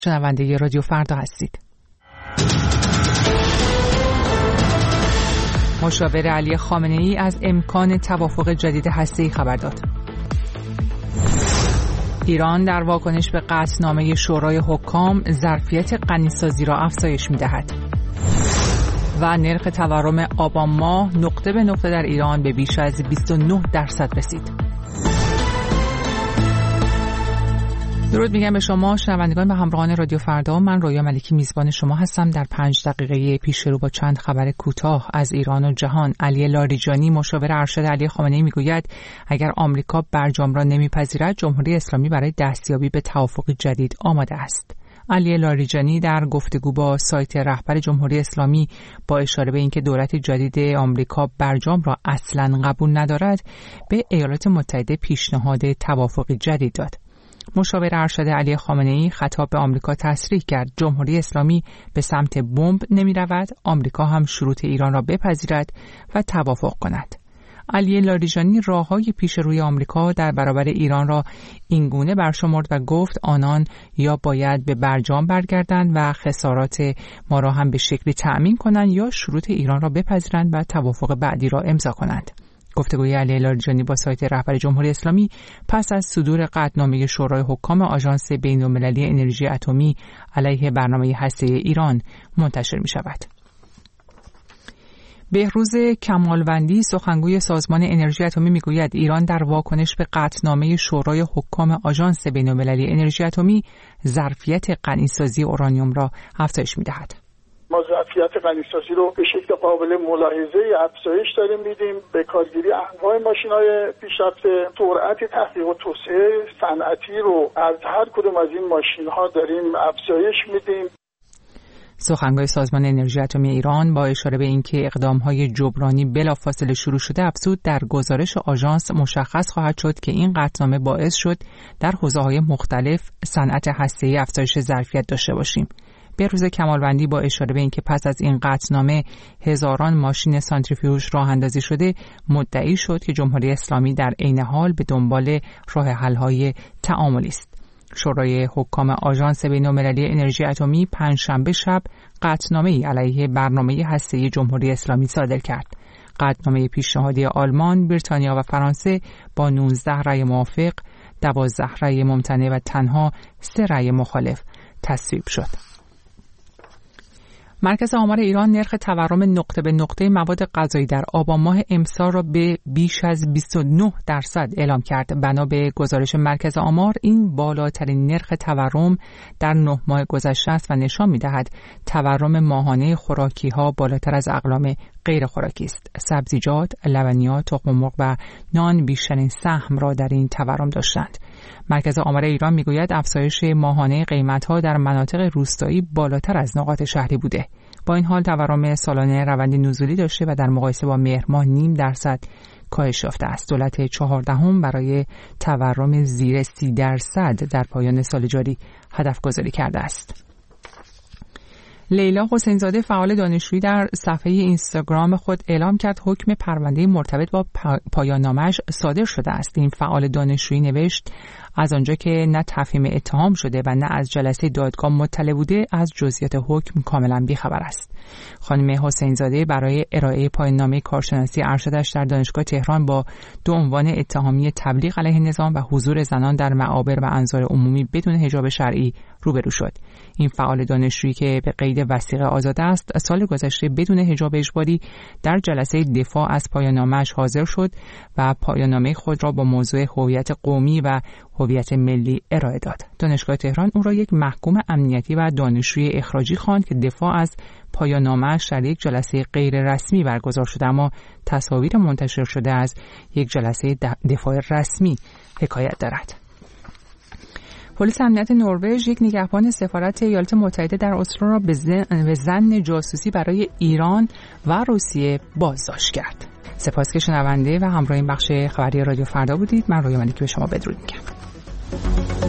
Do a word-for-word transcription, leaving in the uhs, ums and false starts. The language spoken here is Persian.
شنونده رادیو فردا هستید. مشاور علی خامنه‌ای از امکان توافق جدید هسته‌ای خبر داد. ایران در واکنش به قطعنامه شورای حکام ظرفیت غنیسازی را افزایش می‌دهد. و نرخ تورم آبان ماه نقطه به نقطه در ایران به بیش از بیست و نه درصد رسید. درود میگم به شما شنوندگان و همراهان رادیو فردا. من رویا ملکی میزبان شما هستم. در پنج دقیقه پیش رو با چند خبر کوتاه از ایران و جهان. علی لاریجانی مشاور ارشد علی خامنه‌ای میگوید اگر آمریکا برجام را نمیپذیرد جمهوری اسلامی برای دستیابی به توافق جدید آماده است. علی لاریجانی در گفتگو با سایت رهبر جمهوری اسلامی با اشاره به اینکه دولت جدید آمریکا برجام را اصلاً قبول ندارد به ایالات متحده پیشنهاد توافق جدید داد. مشاور ارشد علی خامنه‌ای خطاب به آمریکا تصریح کرد جمهوری اسلامی به سمت بمب نمی رود، آمریکا هم شروط ایران را بپذیرد و توافق کند. علی لاریجانی راههای پیش روی آمریکا در برابر ایران را اینگونه برشمرد و گفت آنان یا باید به برجام برگردند و خسارات ما را هم به شکلی تأمین کنند یا شروط ایران را بپذیرند و توافق بعدی را امضا کنند. گفتگوی علی لاریجانی با سایت رهبر جمهوری اسلامی پس از صدور قطعنامه شورای حکام آژانس بین‌المللی انرژی اتمی علیه برنامه هسته‌ای ایران منتشر می شود. بهروز کمالوندی سخنگوی سازمان انرژی اتمی میگوید ایران در واکنش به قطعنامه شورای حکام آژانس بین‌المللی انرژی اتمی ظرفیت غنیسازی اورانیوم را افزایش می‌دهد. ما ظرفیت غنیسازی رو به شکل قابل ملاحظه افزایش داریم میدیم. به کارگیری انواع ماشین‌های پیشرفته، سرعت تحقیق و توسعه صنعتی رو از هر کدوم از این ماشین‌ها داریم افزایش میدیم. سخنگوی سازمان انرژی اتمی ایران با اشاره به اینکه اقدام‌های جبرانی بلافاصله شروع شده افزود در گزارش آژانس مشخص خواهد شد که این قطعنامه باعث شد در حوزه‌های مختلف صنعت هسته‌ای افزایش ظرفیت داشته باشیم. بهروز کمالوندی با اشاره به اینکه پس از این قطعنامه هزاران ماشین سانتریفیوژ راه اندازی شده مدعی شد که جمهوری اسلامی در عین حال به دنبال راه حل‌های تعاملی است. شورای حکام آژانس بین‌المللی انرژی اتمی پنجشنبه شب قطعنامه‌ای علیه برنامه هسته‌ای جمهوری اسلامی صادر کرد. قطعنامه پیشنهادی آلمان، بریتانیا و فرانسه با نوزده رأی موافق، دوازده رأی ممتنع و تنها سه رأی مخالف تصویب شد. مرکز آمار ایران نرخ تورم نقطه به نقطه مواد غذایی در آبان ماه امسال را به بیش از بیست و نه درصد اعلام کرد. بنا به گزارش مرکز آمار این بالاترین نرخ تورم در نه ماه گذشته است و نشان می‌دهد تورم ماهانه خوراکی‌ها بالاتر از اقلام غیر خوراکی است. سبزیجات، لبنیات، تخم مرغ و نان بیشترین سهم را در این تورم داشتند. مرکز آمار ایران میگوید افزایش ماهانه قیمت‌ها در مناطق روستایی بالاتر از نقاط شهری بوده. با این حال تورم سالانه روند نزولی داشته و در مقایسه با مهر ماه نیم درصد کاهش یافته است. دولت چهاردهم برای تورم زیر سی درصد در پایان سال جاری هدف گذاری کرده است. لیلا حسینزاده فعال دانشجویی در صفحه اینستاگرام خود اعلام کرد حکم پرونده مرتبط با پایان نامه‌اش صادر شده است. این فعال دانشجویی نوشت از آنجا که نه تفهیم اتهام شده و نه از جلسه دادگاه مطلع بوده از جزئیات حکم کاملا بیخبر است. خانم حسینزاده برای ارائه پایان نامه کارشناسی ارشدش در دانشگاه تهران با دو عنوان اتهامی تبلیغ علیه نظام و حضور زنان در معابر و انظار عمومی بدون حجاب شرعی روبرو شد. این فعال دانشجویی که به قید وثیقه آزاد است سال گذشته بدون حجاب اجباری در جلسه دفاع از پایان نامه‌اش حاضر شد و پایان نامه خود را با موضوع هویت قومی و هویت ملی ارائه داد. دانشگاه تهران او را یک محکوم امنیتی و دانشجوی اخراجی خواند که دفاع از پایان نامه‌اش در یک جلسه غیر رسمی برگزار شده، اما تصاویر منتشر شده از یک جلسه دفاع رسمی حکایت دارد. پلیس امنیت نروژ یک نگهبان سفارت ایالات متحده در اسلو را به ظن جاسوسی برای ایران و روسیه بازداشت کرد. سپاس که شنونده و همراه این بخش خبری رادیو فردا بودید. من رویا ملکی به شما بدرود میگم.